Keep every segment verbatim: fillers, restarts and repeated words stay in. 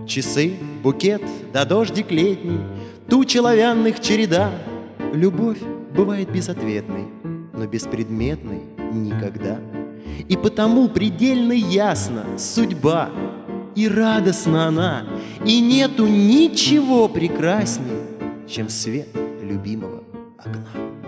Часы, букет, да дождик летний, тучи оловянных череда. Любовь бывает безответной, но беспредметной никогда. И потому предельно ясна судьба, и радостна она, и нету ничего прекрасней, чем свет любимого окна.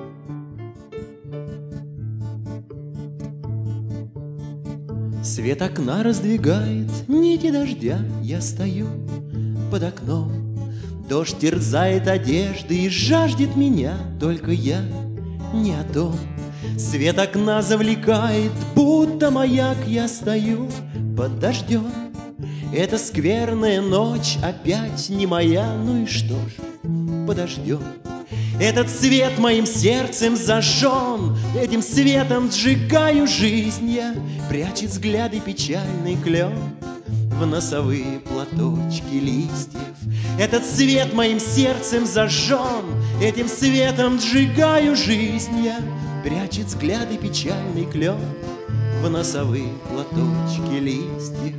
Свет окна раздвигает нити дождя, я стою под окном. Дождь терзает одежды и жаждет меня, только я не о том. Свет окна завлекает, будто маяк, я стою под дождем. Эта скверная ночь опять не моя, ну и что ж, подождем. Этот свет моим сердцем зажжен, этим светом сжигаю жизнь я. Прячет взгляды печальный клен в носовые платочки листьев. Этот свет моим сердцем зажжен, этим светом сжигаю жизнь я. Прячет взгляды печальный клен в носовые платочки листьев.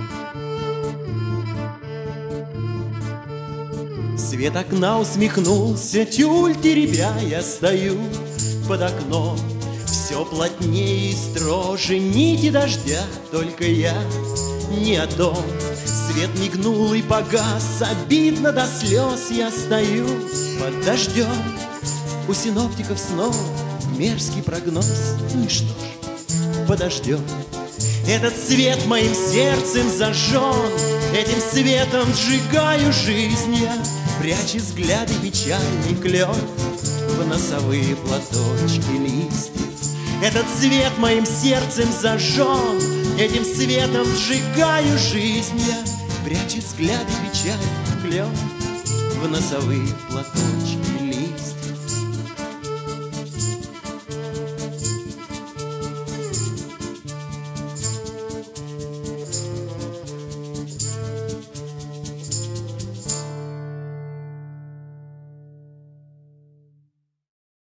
Свет окна усмехнулся, тюль теребя, я стою под окном. Все плотнее и строже нити дождя, только я не о том. Свет мигнул и погас, обидно до слез, я стою под дождем. У синоптиков снова мерзкий прогноз, ну и что ж, подождем. Этот свет моим сердцем зажжен, этим светом сжигаю жизнь я. Прячет взгляды печальный клен в носовые платочки листьев. Этот свет моим сердцем зажжен, этим светом сжигаю жизнь я. Прячет взгляды печальный клен в носовые платочки листьев.